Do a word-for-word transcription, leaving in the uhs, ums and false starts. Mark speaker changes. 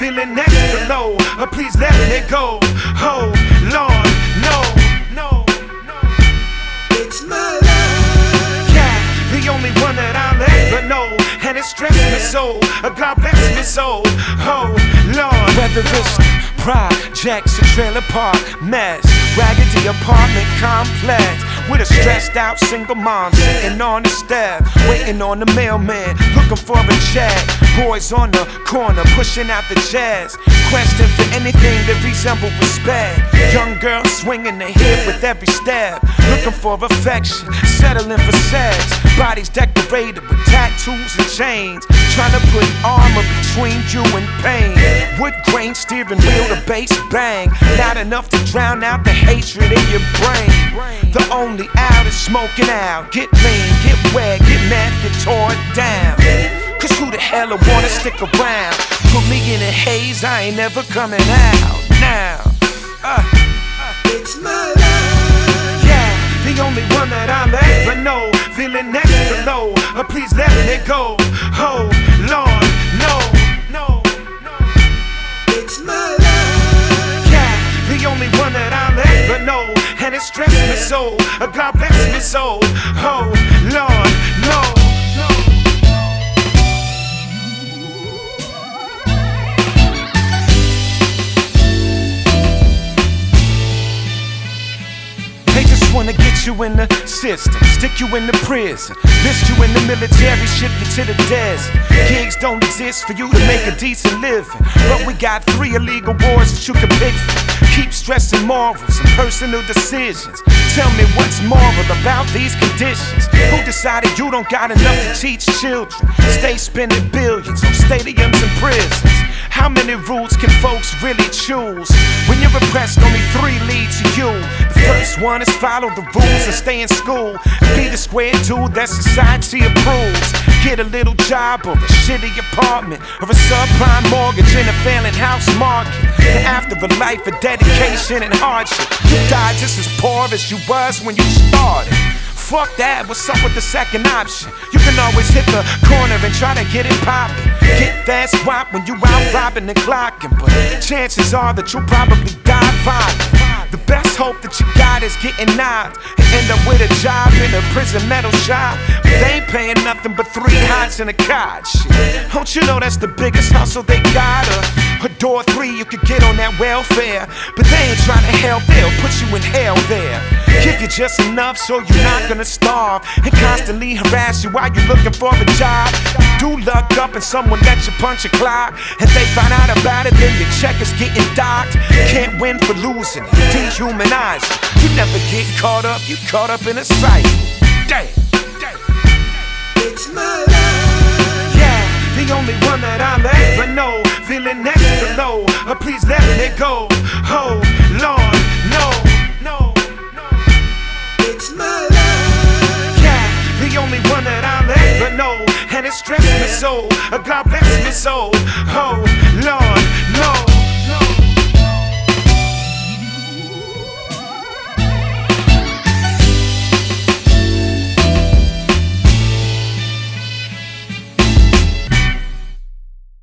Speaker 1: feeling extra low. Uh, please let me go. Oh Lord, no, no, no.
Speaker 2: It's my life.
Speaker 1: Yeah, the only one that I'll ever know, and it stressed me so. Uh, God bless me so. Oh Lord. Whether it's projects or trailer park mess, raggedy apartment complex with a stressed out single mom sitting on the step, waiting on the mailman, looking for a check. Boys on the corner pushing out the jazz, question for anything that resemble respect. Young girls swinging their hip with every step, looking for affection, settling for sex. Bodies decorated with tattoos and chains, trying to put armor between you and pain. Wood grain steering wheel, the bass bang, loud enough to drown out the hatred in your brain. The only out is smoking out. Get lean, get wet, get mad, get torn down. Cause who the hell would wanna stick around? Put me in a haze, I ain't never coming out. Now, uh,
Speaker 2: It's my life.
Speaker 1: yeah, the only one that I'll ever know, feeling extra low. Uh, please let me go. Oh Lord, no, no, no.
Speaker 2: It's my life.
Speaker 1: Yeah, the only one that I'll ever know, and it stressed me so. Uh, God bless me so. Oh Lord, no, no. They just wanna get you in the system, stick you in the prison, list you in the military, ship you to the desert. Gigs don't exist for you to make a decent living, but we got three illegal wars that you can pick from. Keep stressing morals and personal decisions. Tell me what's moral about these conditions. Who decided you don't got enough to teach children? Stay spending billions on stadiums and prisons. How many rules can folks really choose? When you're oppressed, only three lead to you. The first one is follow the rules and stay in school. Be the square dude that society approves. Get a little job or a shitty apartment, or a subprime mortgage in a failing house market. And after a life of dedication and hardship, you die just as poor as you was when you started. Fuck that, what's up with the second option? You can always hit the corner and try to get it poppin'. Get that swap when you out robbing and clocking, but chances are that you'll probably die violent. The best hope that you got is getting knocked and end up with a job in a prison metal shop. But they ain't paying nothing but three hots and a cot. Shit. Don't you know that's the biggest hustle they got? A, a door three, you could get on that welfare, but they ain't trying to help, they'll put you in hell there. Give you just enough so you're not gonna starve, and constantly harass you while you're looking for a job. You do luck up and someone lets you punch a clock, and they find out about it, then your check is getting docked. Can't win for losing, dehumanize you. You never get caught up, you caught up in a cycle. Damn, damn.
Speaker 2: It's my life.
Speaker 1: Yeah, the only one that I'll ever know, feeling extra low. Uh, please let me go. Oh Lord, no, no, no.
Speaker 2: It's my life.
Speaker 1: Yeah, the only one that I'll ever know, and it stressed me so. Uh, God bless me so. Oh Lord.